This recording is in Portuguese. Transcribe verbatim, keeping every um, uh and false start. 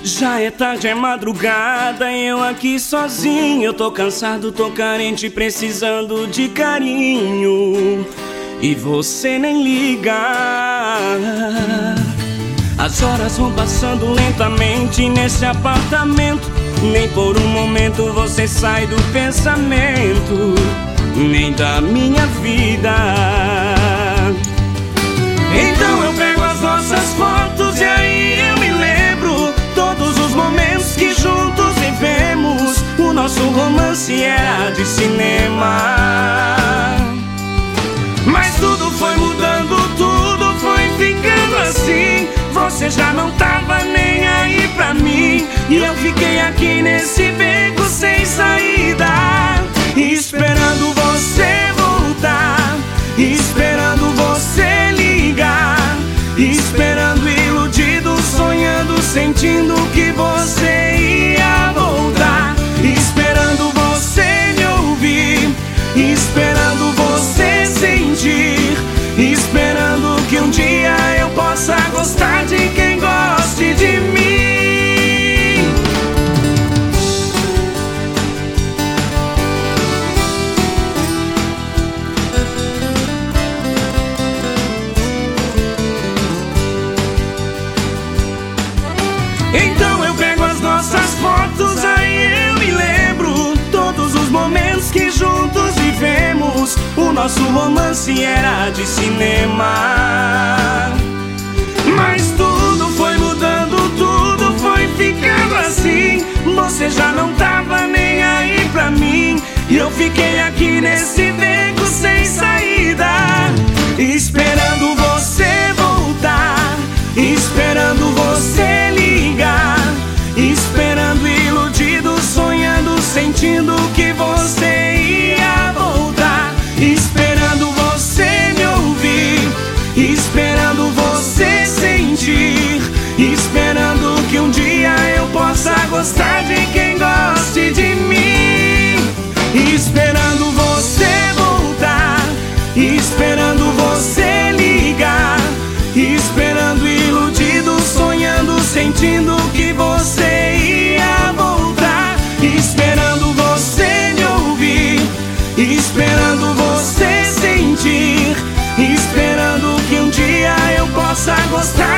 Já é tarde, é madrugada, eu aqui sozinho. Eu tô cansado, tô carente, precisando de carinho, e você nem liga. As horas vão passando lentamente nesse apartamento. Nem por um momento você sai do pensamento, nem da minha vida. Então eu pego as nossas fotos e aí eu me lembro todos os momentos que juntos vivemos. O nosso romance era de cinema, mas tudo foi mudando, tudo foi ficando assim. Você já não tava nem aí pra mim, e eu fiquei aqui nesse beco sem saída, esperando você voltar, esperando você ligar, esperando iludido, sonhando, sentindo que você ia voltar, esperando você me ouvir, esperando você sentir, esperando que um dia eu possa gostar de quem goste de mim. Então eu pego as nossas fotos, aí eu me lembro todos os momentos que juntos vivemos. O nosso romance era de cinema, mas tudo foi mudando, tudo foi ficando assim. Você já não tava nem aí pra mim, e eu fiquei aqui nesse beco sem saída, esperando você voltar, esperando você ligar, esperando iludido, sonhando, sentindo que você ia voltar, esperando você me ouvir, esperando você sentir, esperando que um dia eu possa gostar de quem goste de mim, esperando você voltar, esperando você ligar, esperando iludido, sonhando, sentindo que você ia voltar, esperando você me ouvir, esperando você sentir, esperando que um dia eu possa gostar